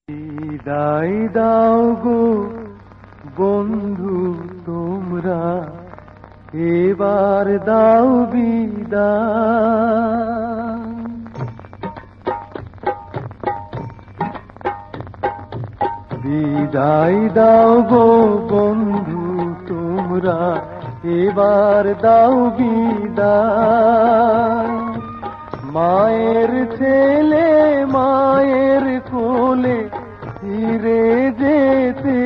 বিদায় দাও গো বন্ধু তোমরা, এবার দাও বিদায়। বিদায় দাও গো বন্ধু তোমরা, এবার দাও বিদায়। মায়ের ছেলে মায়ের কোলে ফিরে যেতে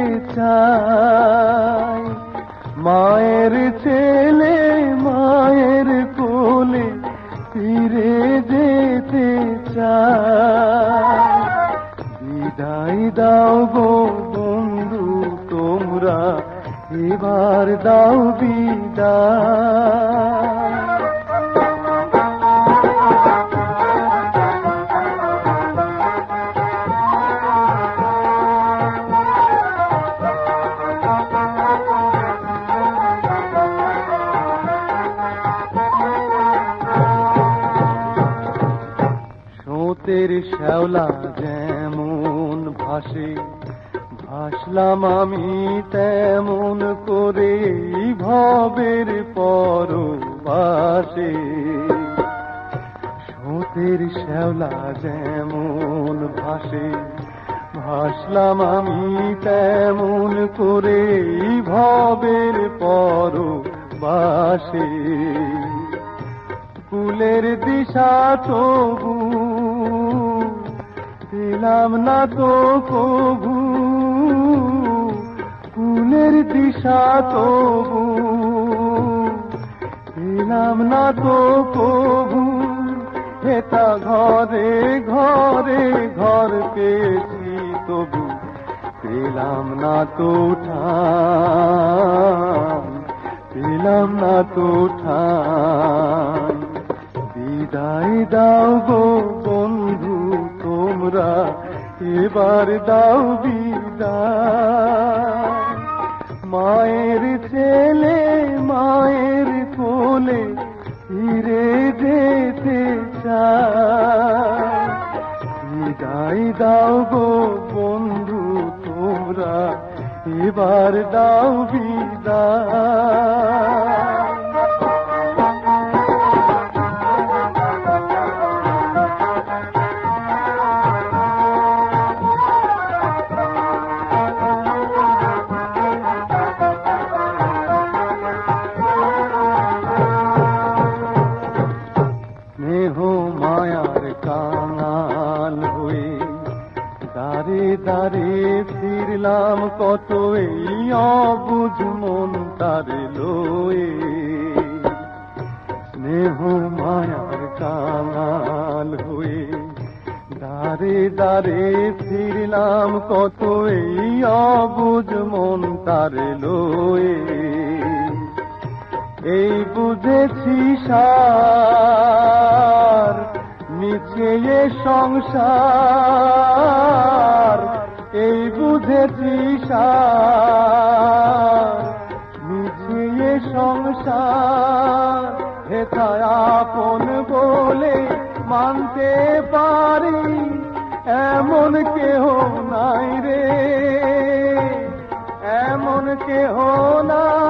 চায়। মায়ের ছেলে মায়ের কোলে ফিরে যেতে চায়। বিদায় দাও গো বন্ধু তোমরা, এবার দাও বিদায়। স্রোতের শ্যাওলা যেমন ভাসে, ভাসলাম আমি তেমন করে ভবের পরবাসে। স্রোতের শ্যাওলা যেমন ভাসে, ভাসলাম আমি তেমন করে ভবের পরবাসে। কুলের দিশা তবু পেলাম না তো কবু, কুলের দিশা তবু পেলাম না তো কবু। হেতা ঘরে ঘরে ঘর পেয়েছি তবু পেলাম না তো ঠান, পেলাম না তো ঠান। বিদায় দাও গো বন্ধু তোমরা, এবার দাও বিদায়। মায়ের ছেলে মায়ের কোলে ফিরে যেতে চায়। বিদায় দাও গো বন্ধু তোমরা, এবার দাও বিদায়। মায়ার কাঙাল হয়ে দাঁড়ে দাঁড়ে ফিরলাম কত এই অবুঝ মন তার লয়ে। স্নেহ মায়ার কাঙাল হয়ে দাঁড়ে দাঁড়ে ফিরলাম কত এই অবুঝ মন তার লয়ে। এই বুঝেছি সার মিছে এ সংসার, এই বুঝেছি সার মিছে এ সংসার। হেথায় আপন বলে মানতে পারি এমন কেহ নাই রে, এমন কেহ নাই।